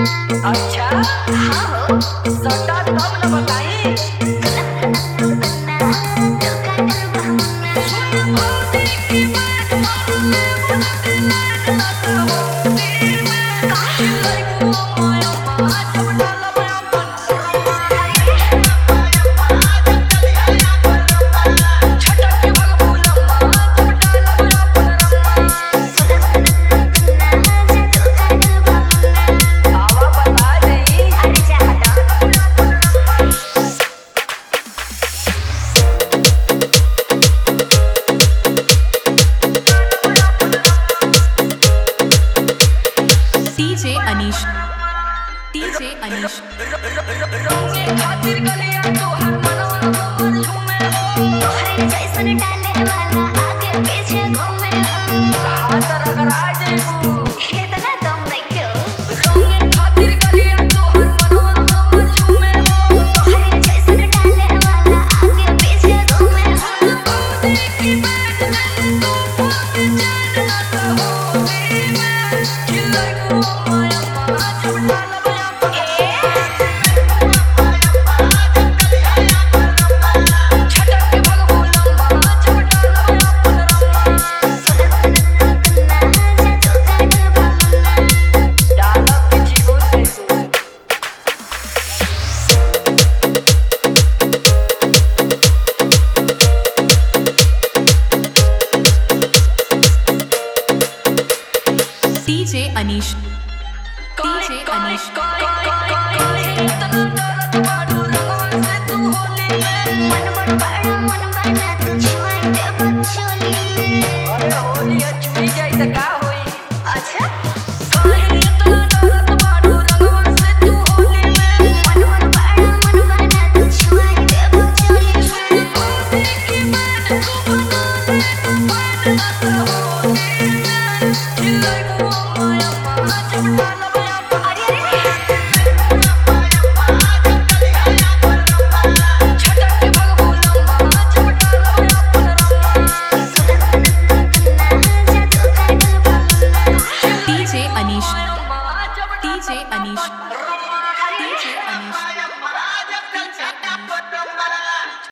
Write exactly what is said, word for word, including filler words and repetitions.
अच्छा हाँ हो सटा तब न बताई डीजे अनीश डीजे अनीश रोजे खातिर गलिया तो हर मनवा हमर झूमे तोहरे जैसन डाले वाला आगे पीछे घूमे हाथ रगड़ा जेबू इतना दम नहीं क्यों रोजे खातिर गलिया तो हर मनवा हमर झूमे तोहरे जैसन डाले वाला आगे पीछे घूमे देखी बैठ में तू जान ना हो मैं खिलाई को माया माया झूठा लबया डीजे अनीश डीजे अनीश मन बड़ बड़ा मन बना तू छुआई दे बचोली अच्छा मन बड़ बड़ा मन बना तू छुआई दे बचोली